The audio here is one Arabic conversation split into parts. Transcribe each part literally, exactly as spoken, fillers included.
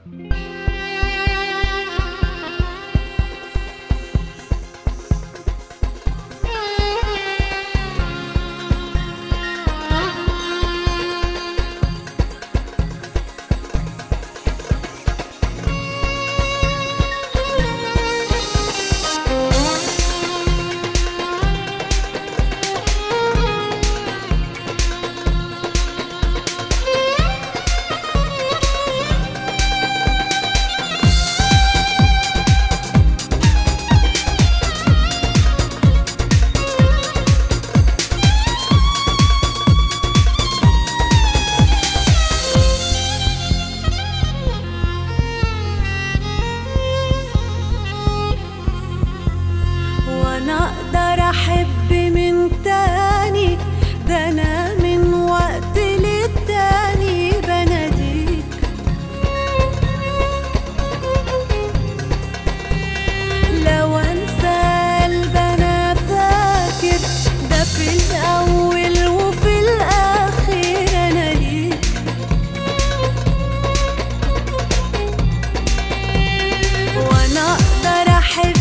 وانا اقدر احب من تاني، ده انا من وقت للتاني بناديك. لو انسى قلب انا فاكر، ده في الاول وفي الاخر انا ليك. وانا اقدر احب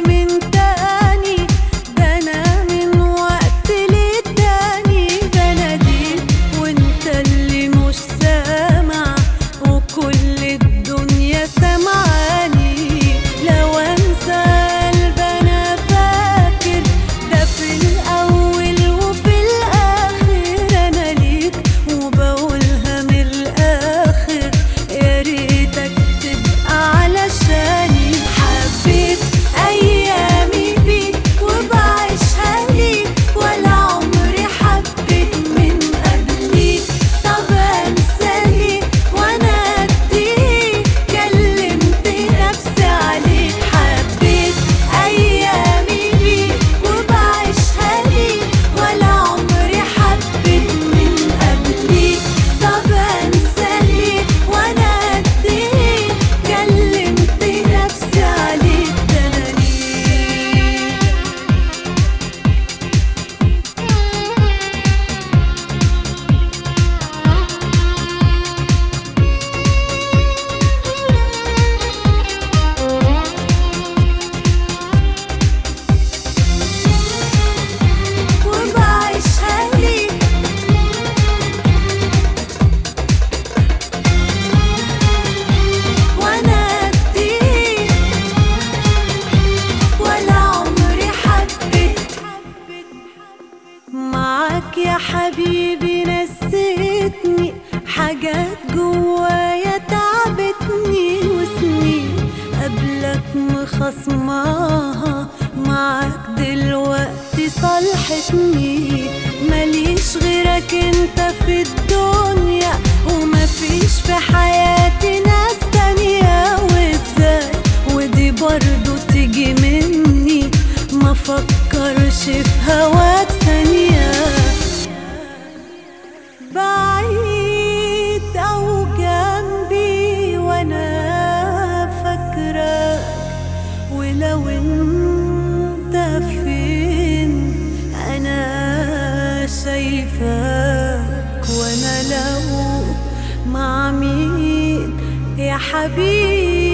يا حبيبي نسيتني حاجات جوايا تعبتني، وسنين قبلك مخصماها معاك دلوقتي صالحتني. ماليش غيرك انت في الدنيا، ومفيش في حياتي ناس تانية. وازاي ودي برضو تيجي مني، ما فكرش في هواك ثانية. بعيد أو جنبي وأنا فاكرك، ولو انت فين أنا شايفك. وأنا لو مع مين يا حبيبي